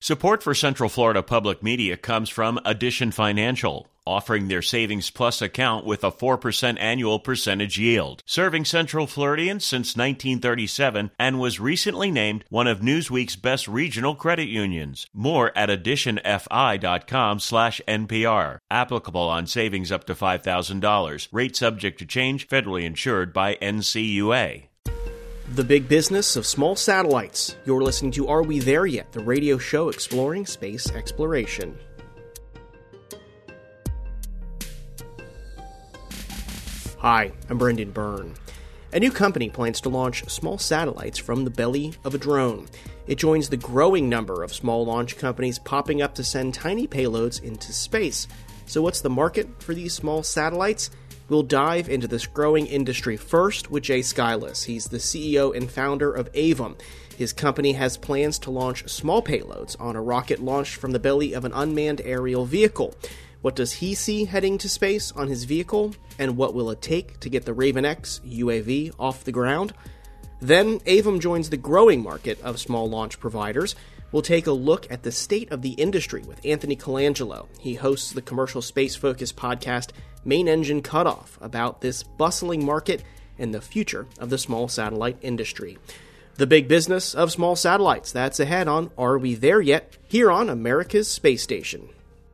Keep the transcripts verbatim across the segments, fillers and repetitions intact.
Support for Central Florida Public Media comes from Addition Financial, offering their Savings Plus account with a four percent annual percentage yield. Serving Central Floridians since nineteen thirty-seven and was recently named one of Newsweek's best regional credit unions. More at additionfi.com slash NPR. Applicable on savings up to five thousand dollars. Rate subject to change. Federally insured by N C U A. The Big Business of Small Satellites. You're listening to Are We There Yet?, the radio show exploring space exploration. Hi, I'm Brendan Byrne. A new company plans to launch small satellites from the belly of a drone. It joins the growing number of small launch companies popping up to send tiny payloads into space. So what's the market for these small satellites? We'll dive into this growing industry first with Jay Skylas. He's the C E O and founder of Avum. His company has plans to launch small payloads on a rocket launched from the belly of an unmanned aerial vehicle. What does he see heading to space on his vehicle, and what will it take to get the Raven X U A V off the ground? Then, Avum joins the growing market of small launch providers. We'll take a look at the state of the industry with Anthony Colangelo. He hosts the commercial space-focused podcast Main Engine Cutoff about this bustling market and the future of the small satellite industry. The Big Business of Small Satellites, that's ahead on Are We There Yet? Here on America's Space Station.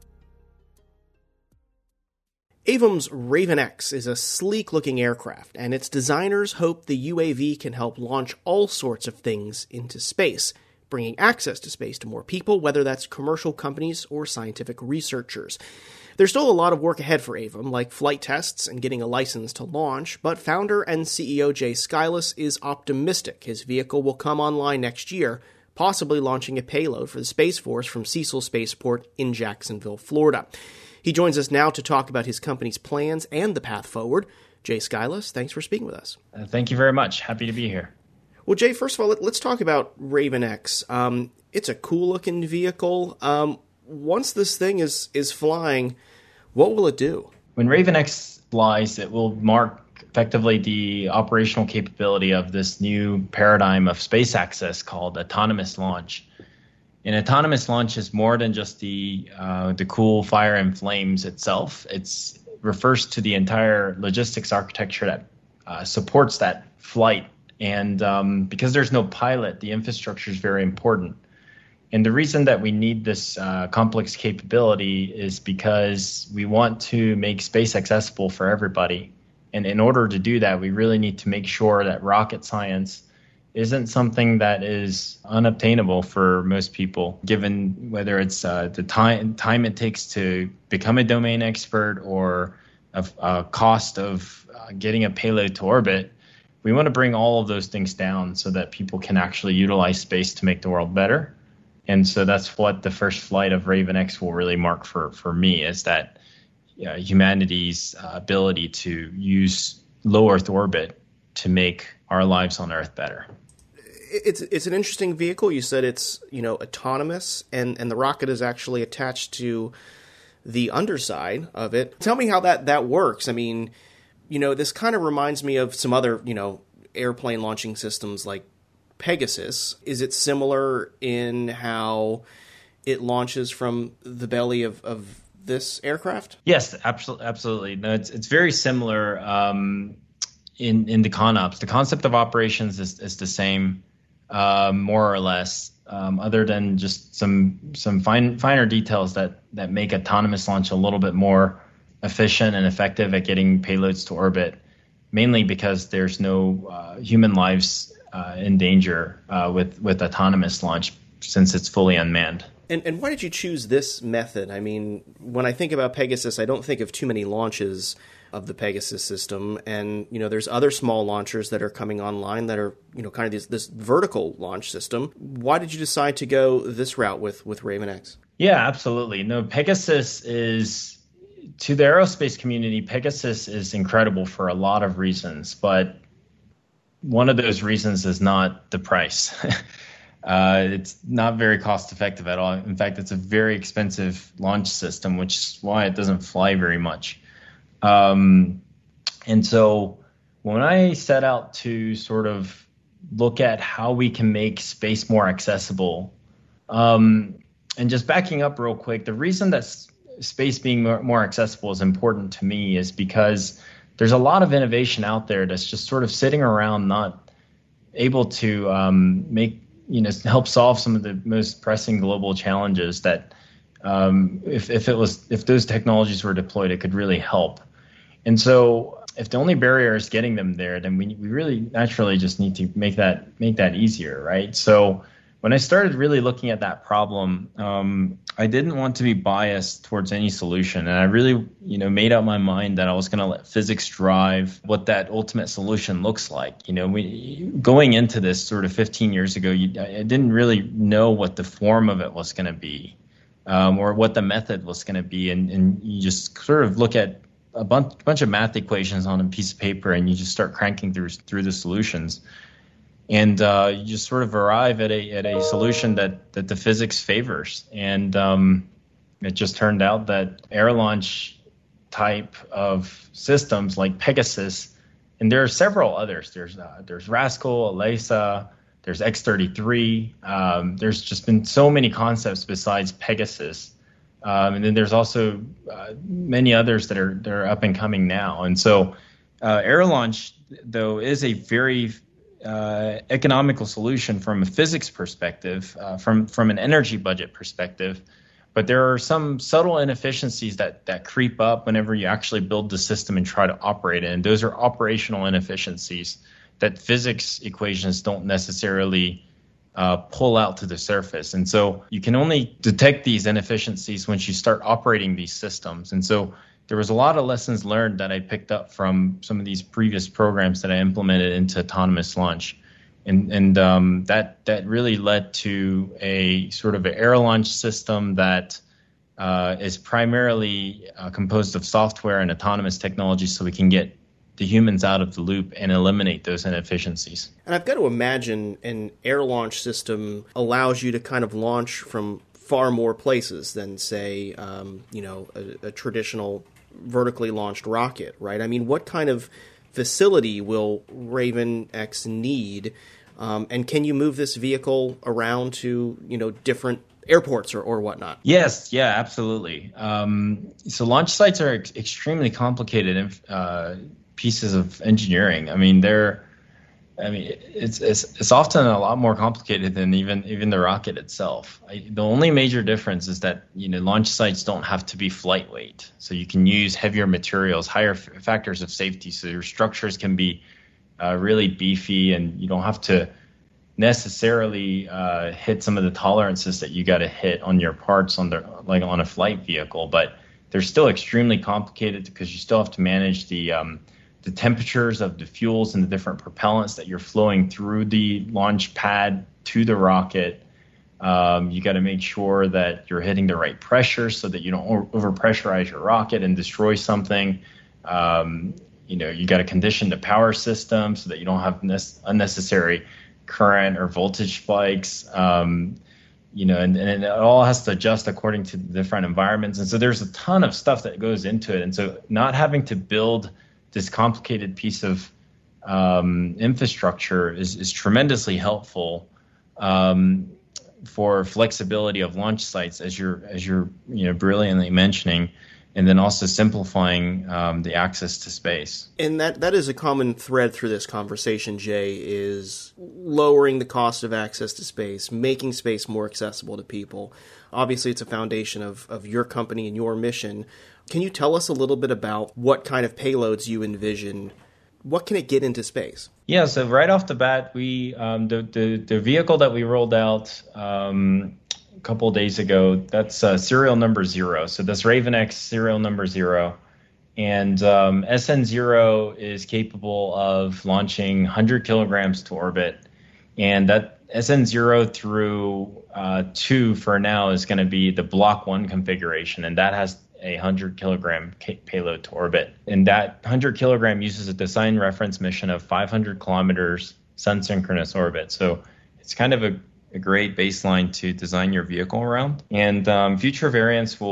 Avum's Raven X is a sleek-looking aircraft, and its designers hope the U A V can help launch all sorts of things into space, bringing access to space to more people, whether that's commercial companies or scientific researchers. There's still a lot of work ahead for Avum, like flight tests and getting a license to launch, but founder and C E O Jay Skylas is optimistic his vehicle will come online next year, possibly launching a payload for the Space Force from Cecil Spaceport in Jacksonville, Florida. He joins us now to talk about his company's plans and the path forward. Jay Skylas, thanks for speaking with us. Uh, thank you very much. Happy to be here. Well, Jay, first of all, let, let's talk about Raven X. Um, it's a cool-looking vehicle. Um, once this thing is, is flying, what will it do? When Raven X flies, it will mark effectively the operational capability of this new paradigm of space access called autonomous launch. And autonomous launch is more than just the uh, the cool fire and flames itself. It refers to the entire logistics architecture that uh, supports that flight. And um, because there's no pilot, the infrastructure is very important. And the reason that we need this uh, complex capability is because we want to make space accessible for everybody. And in order to do that, we really need to make sure that rocket science isn't something that is unobtainable for most people, given whether it's uh, the time time it takes to become a domain expert or a, a cost of uh, getting a payload to orbit. We want to bring all of those things down so that people can actually utilize space to make the world better. And so that's what the first flight of Raven X will really mark for, for me, is that uh, humanity's uh, ability to use low Earth orbit to make our lives on Earth better. It's it's an interesting vehicle. You said it's, you know, autonomous, and, and the rocket is actually attached to the underside of it. Tell me how that, that works. I mean, you know, this kind of reminds me of some other, you know, airplane launching systems like Pegasus. Is it similar in how it launches from the belly of, of this aircraft? Yes, absolutely. Absolutely. No, it's it's very similar um, in in the ConOps. The concept of operations is, is the same, uh, more or less, um, other than just some some fine finer details that that make autonomous launch a little bit more efficient and effective at getting payloads to orbit, mainly because there's no uh, human lives uh, in danger uh, with, with autonomous launch since it's fully unmanned. And, and why did you choose this method? I mean, when I think about Pegasus, I don't think of too many launches of the Pegasus system. And, you know, there's other small launchers that are coming online that are, you know, kind of this, this vertical launch system. Why did you decide to go this route with, with Raven X? Yeah, absolutely. No, Pegasus is... To the aerospace community, Pegasus is incredible for a lot of reasons, but one of those reasons is not the price. uh, it's not very cost effective at all. In fact, it's a very expensive launch system, which is why it doesn't fly very much. Um, and so when I set out to sort of look at how we can make space more accessible, um, And just backing up real quick, the reason that s- space being more, more accessible is important to me is because there's a lot of innovation out there that's just sort of sitting around, not able to um, make, you know, help solve some of the most pressing global challenges that um, if, if it was, if those technologies were deployed, it could really help. And so if the only barrier is getting them there, then we we really naturally just need to make that make that easier, right? So when I started really looking at that problem, um, I didn't want to be biased towards any solution. And I really, you know, made up my mind that I was going to let physics drive what that ultimate solution looks like. You know, we going into this sort of fifteen years ago, you, I didn't really know what the form of it was going to be um, or what the method was going to be. And, and you just sort of look at a bunch, bunch of math equations on a piece of paper and you just start cranking through through the solutions. And uh, you just sort of arrive at a at a solution that, that the physics favors. And um, it just turned out that air launch type of systems like Pegasus, and there are several others. There's uh, there's Rascal, ELISA, there's X thirty-three. Um, there's just been so many concepts besides Pegasus. Um, and then there's also uh, many others that are, that are up and coming now. And so uh, air launch, though, is a very Uh, economical solution from a physics perspective, uh, from from an energy budget perspective, but there are some subtle inefficiencies that that creep up whenever you actually build the system and try to operate it, and those are operational inefficiencies that physics equations don't necessarily uh, pull out to the surface. And so you can only detect these inefficiencies once you start operating these systems. And so there was a lot of lessons learned that I picked up from some of these previous programs that I implemented into autonomous launch. And, and um, that that really led to a sort of an air launch system that uh, is primarily uh, composed of software and autonomous technology so we can get the humans out of the loop and eliminate those inefficiencies. And I've got to imagine an air launch system allows you to kind of launch from far more places than, say, um, you know, a, a traditional vertically launched rocket, right? I mean, what kind of facility will Raven X need? Um, and can you move this vehicle around to, you know, different airports or, or whatnot? Yes, yeah, absolutely. Um, so launch sites are ex- extremely complicated uh, pieces of engineering. I mean, they're, I mean, it's, it's it's often a lot more complicated than even even the rocket itself. I, the only major difference is that, you know, launch sites don't have to be flight weight, so you can use heavier materials, higher f- factors of safety, so your structures can be uh, really beefy, and you don't have to necessarily uh, hit some of the tolerances that you got to hit on your parts on the like on a flight vehicle. But they're still extremely complicated because you still have to manage the um, the temperatures of the fuels and the different propellants that you're flowing through the launch pad to the rocket. Um, you got to make sure that you're hitting the right pressure so that you don't overpressurize your rocket and destroy something. Um, you know, you got to condition the power system so that you don't have ne- unnecessary current or voltage spikes. Um, you know, and, and it all has to adjust according to the different environments. And so there's a ton of stuff that goes into it. And so not having to build this complicated piece of um, infrastructure is, is tremendously helpful um, for flexibility of launch sites, as you're as you're you know brilliantly mentioning, and then also simplifying um, the access to space. And that that is a common thread through this conversation, Jay, is lowering the cost of access to space, making space more accessible to people. Obviously, it's a foundation of, of your company and your mission. Can you tell us a little bit about what kind of payloads you envision? What can it get into space? Yeah, so right off the bat, we um, the, the the vehicle that we rolled out um, a couple of days ago, that's uh, serial number zero. So that's Raven X serial number zero. And um, S N zero is capable of launching one hundred kilograms to orbit. And that S N zero through uh, two for now is going to be the Block one configuration, and that has a one hundred kilogram payload to orbit. And that one hundred kilogram uses a design reference mission of five hundred kilometers sun synchronous orbit. So it's kind of a, a great baseline to design your vehicle around. And um, future variants will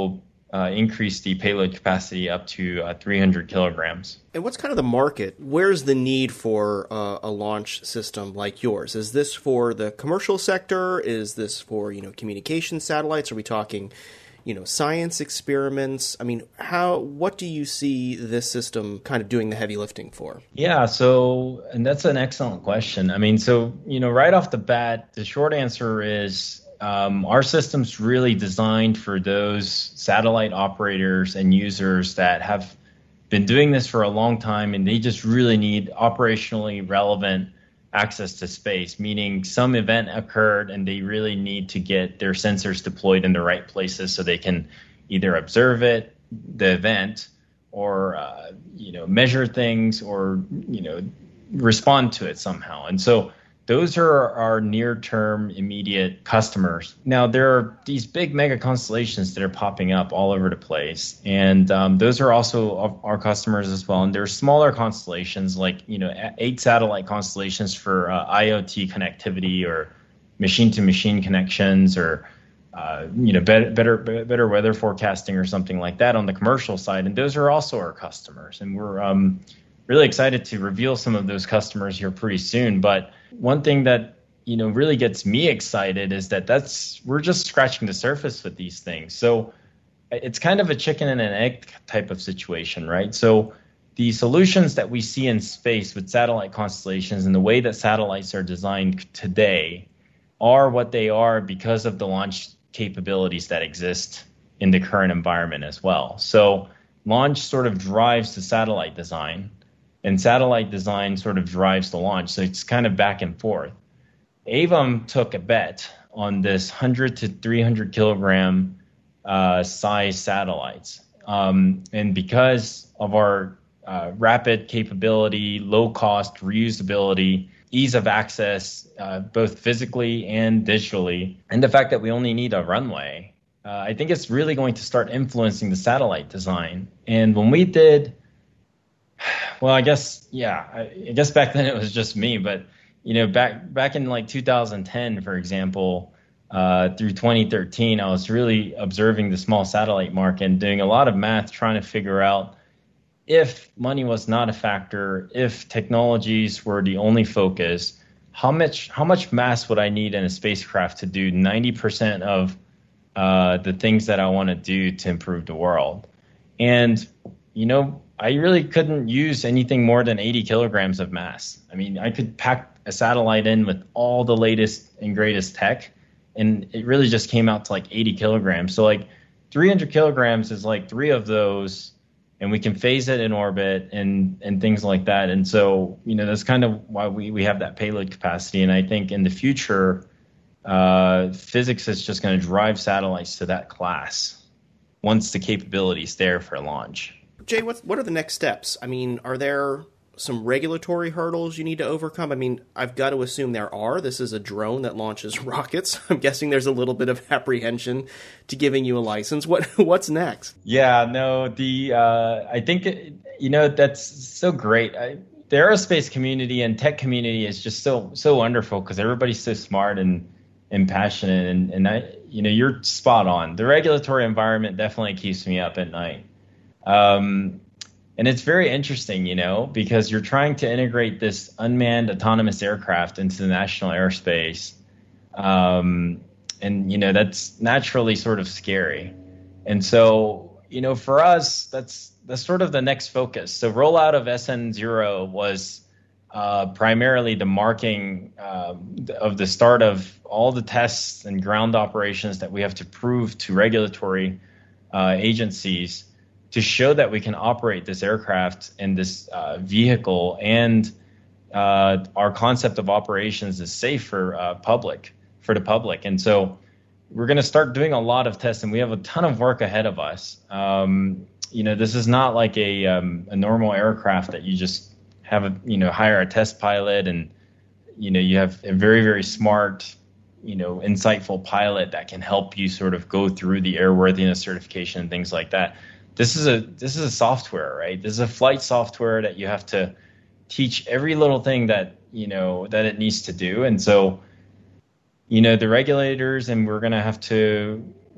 uh, increase the payload capacity up to uh, three hundred kilograms. And what's kind of the market? Where's the need for uh, a launch system like yours? Is this for the commercial sector? Is this for, you know, communication satellites? Are we talking, you know, science experiments? I mean, how, what do you see this system kind of doing the heavy lifting for? Yeah, so, and that's an excellent question. I mean, so, you know, right off the bat, the short answer is um, our system's really designed for those satellite operators and users that have been doing this for a long time, and they just really need operationally relevant access to space, meaning some event occurred and they really need to get their sensors deployed in the right places so they can either observe it, the event, or uh, you know, measure things, or you know, respond to it somehow. And so those are our near-term immediate customers. Now, there are these big mega constellations that are popping up all over the place, and um, those are also our customers as well. And there are smaller constellations, like you know, eight satellite constellations for uh, IoT connectivity or machine-to-machine connections, or uh, you know, better, better better weather forecasting or something like that on the commercial side. And those are also our customers, and we're um, really excited to reveal some of those customers here pretty soon. But one thing that, you know, really gets me excited is that that's we're just scratching the surface with these things. So it's kind of a chicken and an egg type of situation, right? So the solutions that we see in space with satellite constellations and the way that satellites are designed today are what they are because of the launch capabilities that exist in the current environment as well. So launch sort of drives the satellite design, and satellite design sort of drives the launch. So it's kind of back and forth. Avum took a bet on this one hundred to three hundred kilogram uh, size satellites. Um, and because of our uh, rapid capability, low cost, reusability, ease of access, uh, both physically and digitally, and the fact that we only need a runway, uh, I think it's really going to start influencing the satellite design. And when we did Well, I guess, yeah, I, I guess back then it was just me, but, you know, back back in like two thousand ten, for example, uh, through twenty thirteen, I was really observing the small satellite market and doing a lot of math trying to figure out if money was not a factor, if technologies were the only focus, how much how much mass would I need in a spacecraft to do ninety percent of uh, the things that I want to do to improve the world? And, you know, I really couldn't use anything more than eighty kilograms of mass. I mean, I could pack a satellite in with all the latest and greatest tech, and it really just came out to like eighty kilograms. So like three hundred kilograms is like three of those, and we can phase it in orbit and and things like that. And so, you know, that's kind of why we, we have that payload capacity. And I think in the future, uh, physics is just going to drive satellites to that class once the capability is there for launch. Jay, what what are the next steps? I mean, are there some regulatory hurdles you need to overcome? I mean, I've got to assume there are. This is a drone that launches rockets. I'm guessing there's a little bit of apprehension to giving you a license. What what's next? Yeah, no, the uh, I think it, you know, that's so great. I, the aerospace community and tech community is just so so wonderful because everybody's so smart and and passionate, and and I you know, you're spot on. The regulatory environment definitely keeps me up at night. Um, and it's very interesting, you know, because you're trying to integrate this unmanned autonomous aircraft into the national airspace. Um, and, you know, that's naturally sort of scary. And so, you know, for us, that's, that's sort of the next focus. So rollout of S N zero was uh, primarily the marking uh, of the start of all the tests and ground operations that we have to prove to regulatory uh, agencies to show that we can operate this aircraft and this uh, vehicle, and uh, our concept of operations is safe for uh, public, for the public. And so we're going to start doing a lot of tests, and we have a ton of work ahead of us. Um, you know, this is not like a, um, a normal aircraft that you just have a, you know, hire a test pilot and, you know, you have a very, very smart, you know, insightful pilot that can help you sort of go through the airworthiness certification and things like that. This is a this is a software, right? This is a flight software that you have to teach every little thing that, you know, that it needs to do. And so, you know, the regulators, and we're going to have to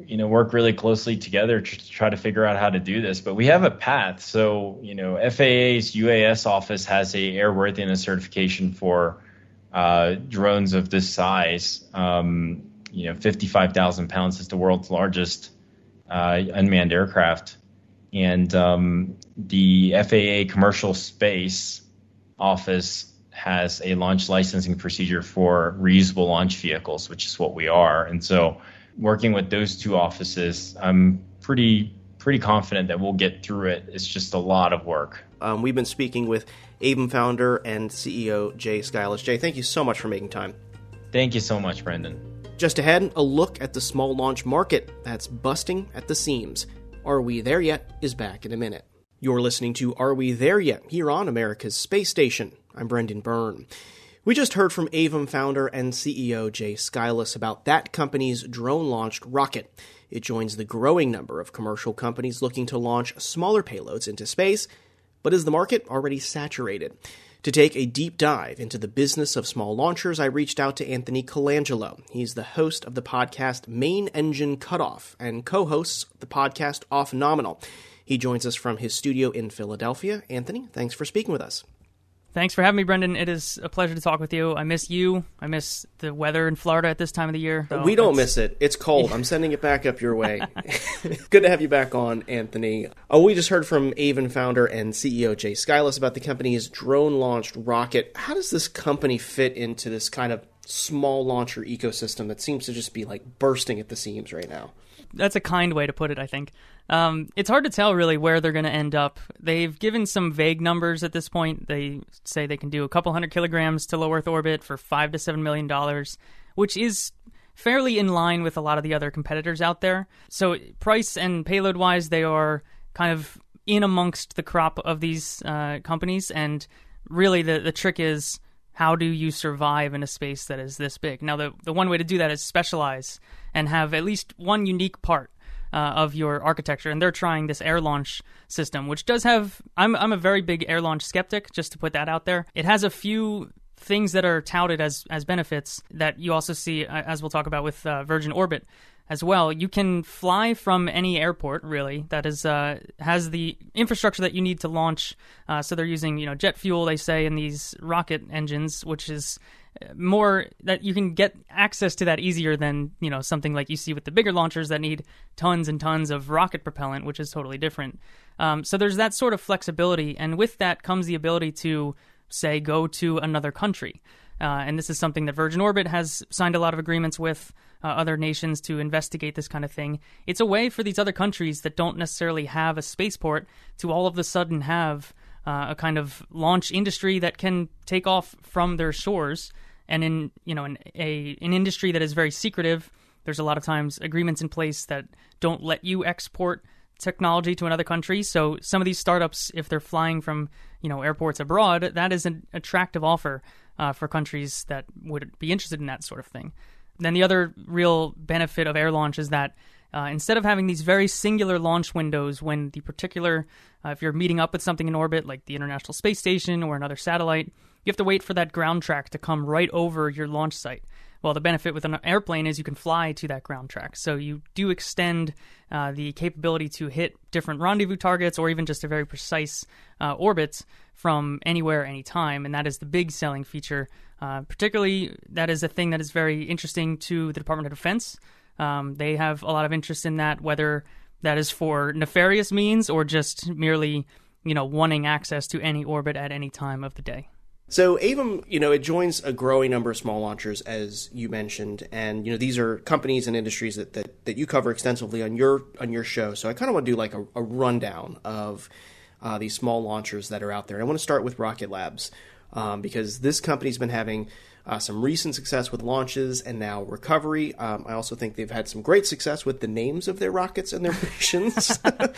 you know, work really closely together to try to figure out how to do this. But we have a path. So, you know, F A A's U A S office has a airworthiness certification for uh, drones of this size. Um, you know, fifty-five thousand pounds is the world's largest uh, unmanned aircraft. And um, the F A A commercial space office has a launch licensing procedure for reusable launch vehicles, which is what we are. And so working with those two offices, I'm pretty pretty confident that we'll get through it. It's just a lot of work. Um, we've been speaking with Avum founder and C E O Jay Skylas. Jay, thank you so much for making time. Thank you so much, Brendan. Just ahead, a look at the small launch market that's busting at the seams. Are We There Yet is back in a minute. You're listening to Are We There Yet? Here on America's Space Station. I'm Brendan Byrne. We just heard from Avum founder and C E O Jay Skylas about that company's drone-launched rocket. It joins the growing number of commercial companies looking to launch smaller payloads into space, but is the market already saturated? To take a deep dive into the business of small launchers, I reached out to Anthony Colangelo. He's the host of the podcast Main Engine Cutoff and co-hosts the podcast Off Nominal. He joins us from his studio in Philadelphia. Anthony, thanks for speaking with us. Thanks for having me, Brendan. It is a pleasure to talk with you. I miss you. I miss the weather in Florida at this time of the year. So we don't miss it. It's cold. I'm sending it back up your way. Good to have you back on, Anthony. Oh, we just heard from Avum founder and C E O Jay Skylas about the company's drone-launched rocket. How does this company fit into this kind of small launcher ecosystem that seems to just be like bursting at the seams right now? That's a kind way to put it, I think. Um, it's hard to tell really where they're going to end up. They've given some vague numbers at this point. They say they can do a couple hundred kilograms to low Earth orbit for five to seven million dollars, which is fairly in line with a lot of the other competitors out there. So price and payload wise, they are kind of in amongst the crop of these uh, companies. And really, the the trick is, how do you survive in a space that is this big? Now, the the one way to do that is specialize and have at least one unique part uh, of your architecture. And they're trying this air launch system, which does have... I'm I'm a very big air launch skeptic, just to put that out there. It has a few things that are touted as, as benefits that you also see, as we'll talk about with uh, Virgin Orbit as well. You can fly from any airport, really, that is uh, has the infrastructure that you need to launch. Uh, so they're using, you know, jet fuel, they say, in these rocket engines, which is more that you can get access to that easier than, you know, something like you see with the bigger launchers that need tons and tons of rocket propellant, which is totally different. Um, so there's that sort of flexibility, and with that comes the ability to, say, go to another country. Uh, and this is something that Virgin Orbit has signed a lot of agreements with uh, other nations to investigate this kind of thing. It's a way for these other countries that don't necessarily have a spaceport to all of a sudden have uh, a kind of launch industry that can take off from their shores. And in, you know, in a an industry that is very secretive, there's a lot of times agreements in place that don't let you export technology to another country. So some of these startups, if they're flying from, you know, airports abroad, that is an attractive offer uh, for countries that would be interested in that sort of thing. Then the other real benefit of air launch is that uh, instead of having these very singular launch windows when the particular, uh, if you're meeting up with something in orbit like the International Space Station or another satellite, you have to wait for that ground track to come right over your launch site. Well, the benefit with an airplane is you can fly to that ground track. So you do extend uh, the capability to hit different rendezvous targets or even just a very precise uh, orbit from anywhere, anytime. And that is the big selling feature. Uh, particularly, that is a thing that is very interesting to the Department of Defense. Um, they have a lot of interest in that, whether that is for nefarious means or just merely, you know, wanting access to any orbit at any time of the day. So Avum, you know, it joins a growing number of small launchers, as you mentioned, and you know these are companies and industries that that, that you cover extensively on your on your show. So I kind of want to do like a, a rundown of uh, these small launchers that are out there. I want to start with Rocket Labs um, because this company's been having uh, some recent success with launches and now recovery. Um, I also think they've had some great success with the names of their rockets and their missions.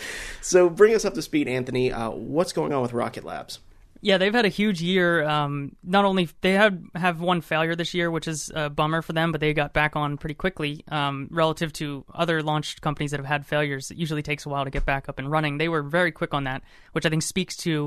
So bring us up to speed, Anthony. Uh, what's going on with Rocket Labs? Yeah, they've had a huge year. Um, not only they had have one failure this year, which is a bummer for them, but they got back on pretty quickly um, relative to other launch companies that have had failures. It usually takes a while to get back up and running. They were very quick on that, which I think speaks to,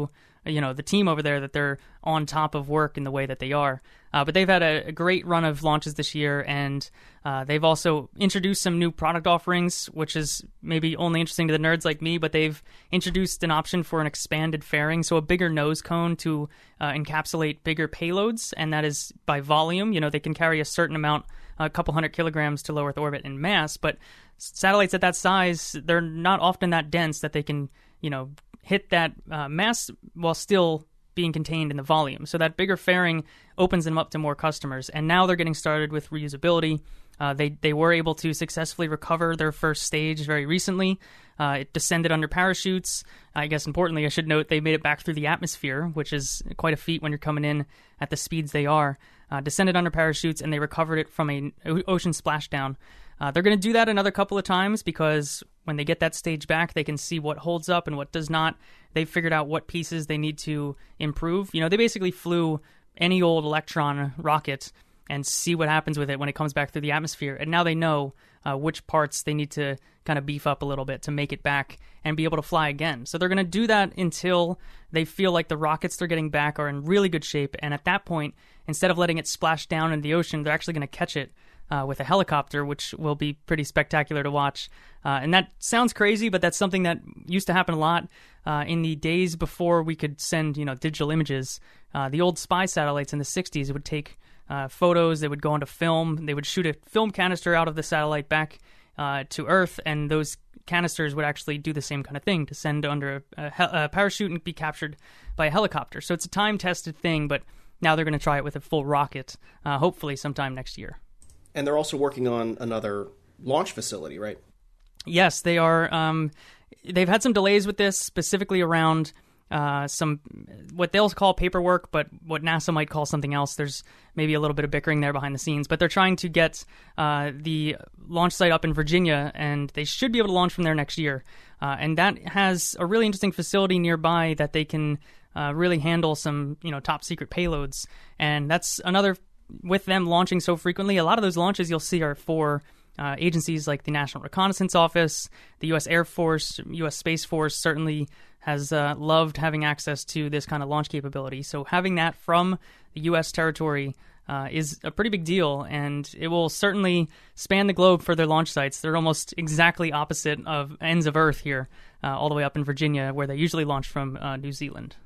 you know, the team over there that they're on top of work in the way that they are. Uh, but they've had a, a great run of launches this year, and uh, they've also introduced some new product offerings, which is maybe only interesting to the nerds like me, but they've introduced an option for an expanded fairing, so a bigger nose cone to uh, encapsulate bigger payloads, and that is by volume. You know, they can carry a certain amount, a couple hundred kilograms to low Earth orbit in mass, but satellites at that size, they're not often that dense that they can, you know, hit that uh, mass while still being contained in the volume. So that bigger fairing opens them up to more customers. And now they're getting started with reusability. Uh, they, they were able to successfully recover their first stage very recently. Uh, it descended under parachutes. I guess importantly, I should note they made it back through the atmosphere, which is quite a feat when you're coming in at the speeds they are. Uh, descended under parachutes, and they recovered it from an ocean splashdown. Uh, they're going to do that another couple of times because when they get that stage back, they can see what holds up and what does not. They've figured out what pieces they need to improve. You know, they basically flew any old Electron rocket and see what happens with it when it comes back through the atmosphere. And now they know uh, which parts they need to kind of beef up a little bit to make it back and be able to fly again. So they're going to do that until they feel like the rockets they're getting back are in really good shape. And at that point, instead of letting it splash down in the ocean, they're actually going to catch it Uh, with a helicopter, which will be pretty spectacular to watch. Uh, and that sounds crazy, but that's something that used to happen a lot uh, in the days before we could send, you know, digital images. Uh, the old spy satellites in the sixties would take uh, photos, they would go onto film, they would shoot a film canister out of the satellite back uh, to Earth, and those canisters would actually do the same kind of thing, to send under a, a, a parachute and be captured by a helicopter. So it's a time-tested thing, but now they're going to try it with a full rocket, uh, hopefully sometime next year. And they're also working on another launch facility, right? Yes, they are. Um, they've had some delays with this, specifically around uh, some what they'll call paperwork, but what NASA might call something else. There's maybe a little bit of bickering there behind the scenes, but they're trying to get uh, the launch site up in Virginia, and they should be able to launch from there next year. Uh, and that has a really interesting facility nearby that they can uh, really handle some, you know, top secret payloads. And that's another. With them launching so frequently, a lot of those launches you'll see are for uh, agencies like the National Reconnaissance Office, the U S Air Force, U S Space Force certainly has uh, loved having access to this kind of launch capability. So having that from the U S territory uh, is a pretty big deal, and it will certainly span the globe for their launch sites. They're almost exactly opposite of ends of Earth here, uh, all the way up in Virginia, where they usually launch from uh, New Zealand.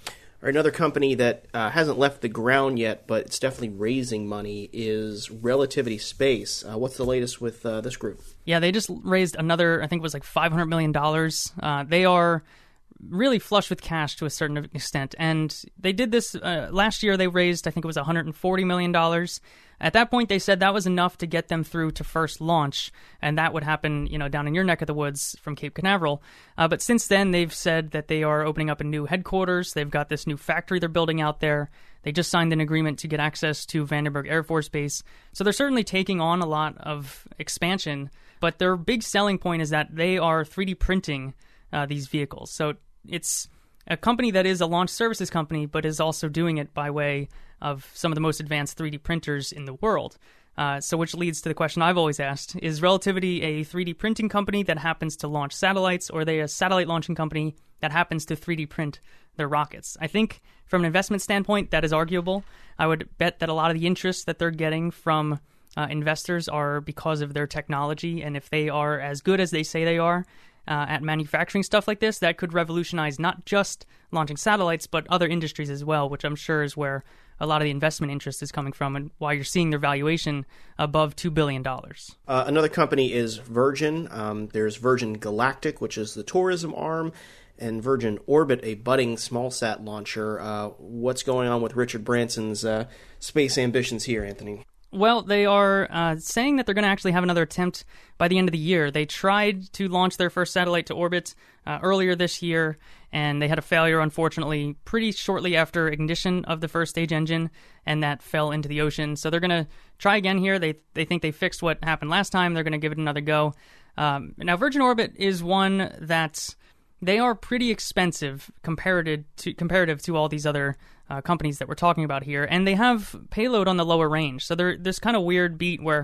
Or another company that uh, hasn't left the ground yet, but it's definitely raising money, is Relativity Space. Uh, what's the latest with uh, this group? Yeah, they just raised another, I think it was like five hundred million dollars. Uh, they are really flush with cash to a certain extent. And they did this uh, last year. They raised, I think it was one hundred forty million dollars. At that point, they said that was enough to get them through to first launch, and that would happen, you know, down in your neck of the woods from Cape Canaveral. Uh, but since then, they've said that they are opening up a new headquarters. They've got this new factory they're building out there. They just signed an agreement to get access to Vandenberg Air Force Base. So they're certainly taking on a lot of expansion, but their big selling point is that they are three D printing uh, these vehicles. So it's a company that is a launch services company, but is also doing it by way of some of the most advanced three D printers in the world. Uh, so which leads to the question I've always asked, is Relativity a three D printing company that happens to launch satellites, or are they a satellite launching company that happens to three D print their rockets? I think from an investment standpoint, that is arguable. I would bet that a lot of the interest that they're getting from uh, investors are because of their technology, and if they are as good as they say they are, Uh, at manufacturing stuff like this, that could revolutionize not just launching satellites, but other industries as well, which I'm sure is where a lot of the investment interest is coming from, and why you're seeing their valuation above two billion dollars. Uh, another company is Virgin. Um, there's Virgin Galactic, which is the tourism arm, and Virgin Orbit, a budding small-sat launcher. Uh, what's going on with Richard Branson's uh, space ambitions here, Anthony? Well, they are uh, saying that they're going to actually have another attempt by the end of the year. They tried to launch their first satellite to orbit uh, earlier this year, and they had a failure, unfortunately, pretty shortly after ignition of the first stage engine, and that fell into the ocean. So they're going to try again here. They they think they fixed what happened last time. They're going to give it another go. Um, now, Virgin Orbit is one that they are pretty expensive comparative to comparative to all these other uh, companies that we're talking about here, and they have payload on the lower range. So they're this kind of weird beat where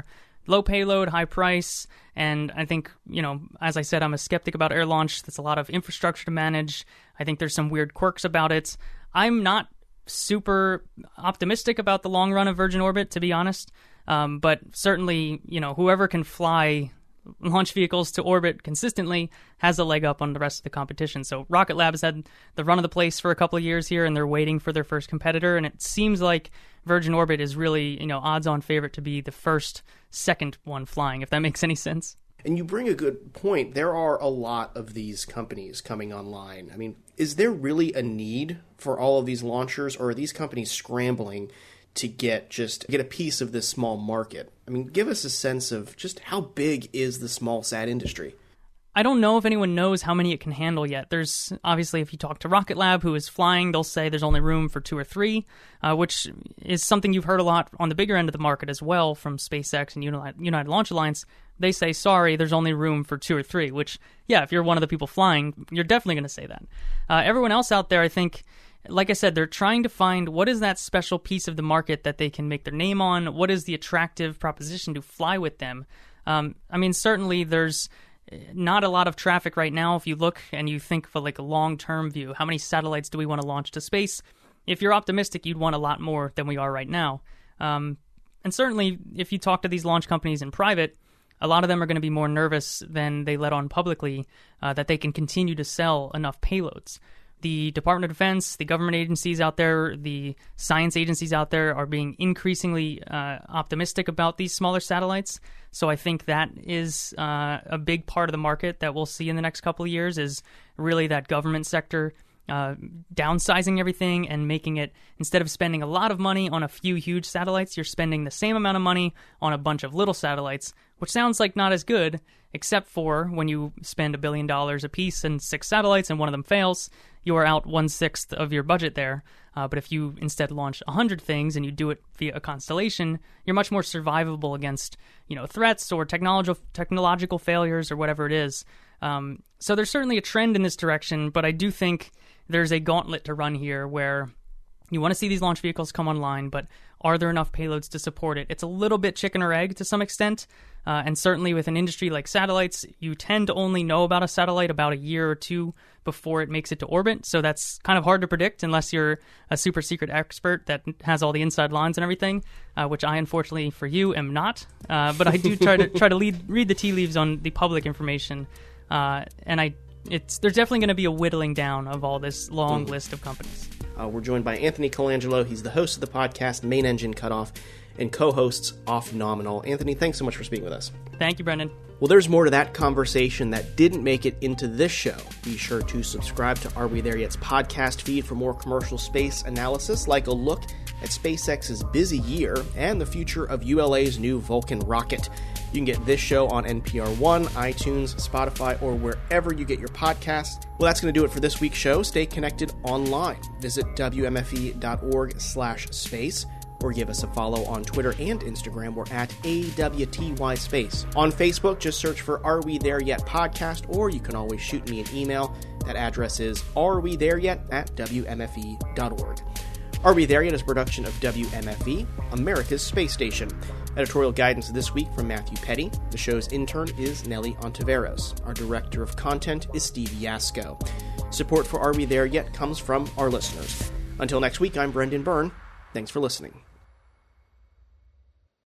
low payload, high price, and I think, you know, as I said, I'm a skeptic about air launch. There's a lot of infrastructure to manage. I think there's some weird quirks about it. I'm not super optimistic about the long run of Virgin Orbit, to be honest, um, but certainly, you know, whoever can fly launch vehicles to orbit consistently has a leg up on the rest of the competition. So Rocket Lab has had the run of the place for a couple of years here, and they're waiting for their first competitor, and it seems like Virgin Orbit is really, you know, odds-on favorite to be the first, second one flying, if that makes any sense. And you bring a good point. There are a lot of these companies coming online. I mean, is there really a need for all of these launchers, or are these companies scrambling to get just get a piece of this small market? I mean, give us a sense of just how big is the small sat industry? I don't know if anyone knows how many it can handle yet. There's obviously, if you talk to Rocket Lab, who is flying, they'll say there's only room for two or three, uh, which is something you've heard a lot on the bigger end of the market as well from SpaceX and United, United Launch Alliance. They say, sorry, there's only room for two or three, which, yeah, if you're one of the people flying, you're definitely going to say that. Uh, everyone else out there, I think, like I said, they're trying to find what is that special piece of the market that they can make their name on. What is the attractive proposition to fly with them? Um, I mean, certainly there's not a lot of traffic right now. If you look and you think for like a long-term view, how many satellites do we want to launch to space? If you're optimistic, you'd want a lot more than we are right now. Um, and certainly, if you talk to these launch companies in private, a lot of them are going to be more nervous than they let on publicly uh, that they can continue to sell enough payloads. The Department of Defense, the government agencies out there, the science agencies out there are being increasingly uh, optimistic about these smaller satellites. So I think that is uh, a big part of the market that we'll see in the next couple of years, is really that government sector uh, downsizing everything and making it, instead of spending a lot of money on a few huge satellites, you're spending the same amount of money on a bunch of little satellites, which sounds like not as good, except for when you spend a billion dollars a piece and six satellites and one of them fails, you are out one-sixth of your budget there. Uh, but if you instead launch one hundred things and you do it via a constellation, you're much more survivable against, you know, threats or technological technological failures or whatever it is. Um, so there's certainly a trend in this direction, but I do think there's a gauntlet to run here where you want to see these launch vehicles come online, but are there enough payloads to support it? It's a little bit chicken or egg to some extent, uh, and certainly with an industry like satellites, you tend to only know about a satellite about a year or two before it makes it to orbit, so that's kind of hard to predict unless you're a super secret expert that has all the inside lines and everything, uh, which I, unfortunately for you, am not. Uh, but I do try to try to lead, read the tea leaves on the public information, uh, and I it's there's definitely going to be a whittling down of all this long mm. list of companies. Uh, we're joined by Anthony Colangelo. He's the host of the podcast Main Engine Cutoff and co-hosts Off Nominal. Anthony, thanks so much for speaking with us. Thank you, Brendan. Well, there's more to that conversation that didn't make it into this show. Be sure to subscribe to Are We There Yet's podcast feed for more commercial space analysis, like a look at SpaceX's busy year and the future of U L A's new Vulcan rocket. You can get this show on N P R One, iTunes, Spotify, or wherever you get your podcasts. Well, that's going to do it for this week's show. Stay connected online. Visit W M F E dot org slash space, or give us a follow on Twitter and Instagram. We're at A W T Y Space. On Facebook, just search for Are We There Yet Podcast, or you can always shoot me an email. That address is arewethereyet at W M F E dot org. Are We There Yet is a production of W M F E, America's space station. Editorial guidance this week from Matthew Petty. The show's intern is Nelly Ontiveros. Our director of content is Steve Yasko. Support for Are We There Yet comes from our listeners. Until next week, I'm Brendan Byrne. Thanks for listening.